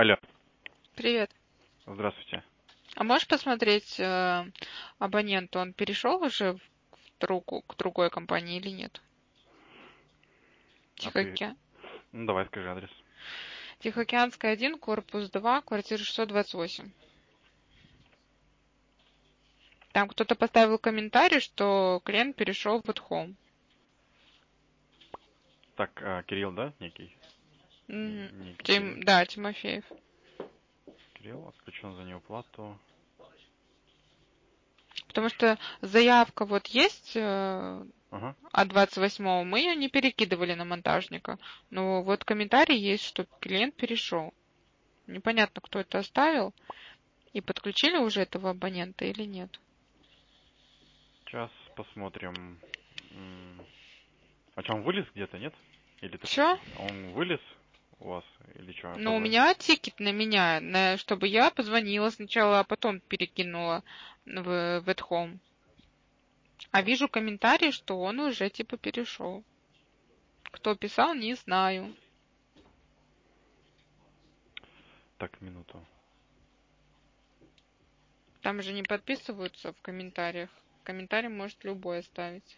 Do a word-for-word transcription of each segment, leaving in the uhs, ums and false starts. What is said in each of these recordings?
Алло, Привет. здравствуйте. А можешь посмотреть э, абоненту, он перешел уже в другу- к другой компании или нет? А ты... Тихооке- Ну, давай скажи адрес. Тихоокеанская один, корпус два, квартира шестьсот двадцать восемь. Там кто-то поставил комментарий, что клиент перешел в At Так, а, Кирилл, да, некий? Мгм. Н- Некий Кирилл. Тим, да, Тимофеев. Кирилл отключен за неуплату. Потому что заявка вот есть э, Ага. от двадцать восьмого, мы ее не перекидывали на монтажника. Но вот комментарий есть, что клиент перешел. Непонятно, кто это оставил. И подключили уже этого абонента или нет? Сейчас посмотрим. М, А что, он вылез где-то, нет? Или ты... Все? Он вылез у вас? Или что? Ну, у меня тикет на меня, на, чтобы я позвонила сначала, а потом перекинула в, в at home. А вижу комментарий, что он уже типа перешел. Кто писал, не знаю. Так, минуту. Там же не подписываются в комментариях. Комментарий может любой оставить.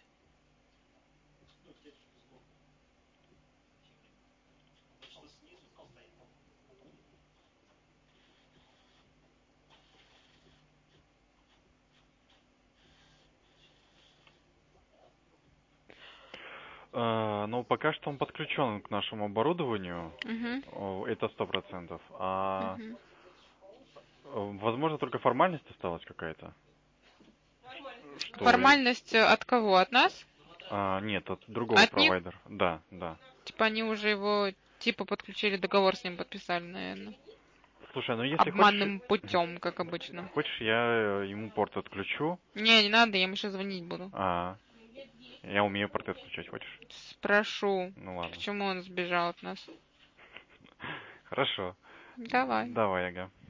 А, ну, пока что он подключен к нашему оборудованию. Угу, О, это сто процентов. А, угу. э, возможно, только формальность осталась какая-то. Что... и- Формальность от кого? От нас? А, нет, от другого От них? провайдера. Да, да. Типа они уже его типа подключили, договор с ним подписали, наверное. Слушай, ну если хочешь, Обманным путем, как обычно. хочешь, я э, ему порт отключу. Не, не надо, я ему еще звонить буду. А, я умею порты отключать, хочешь? Спрошу, Ну ладно. почему он сбежал от нас. Хорошо. Давай. Давай, ага.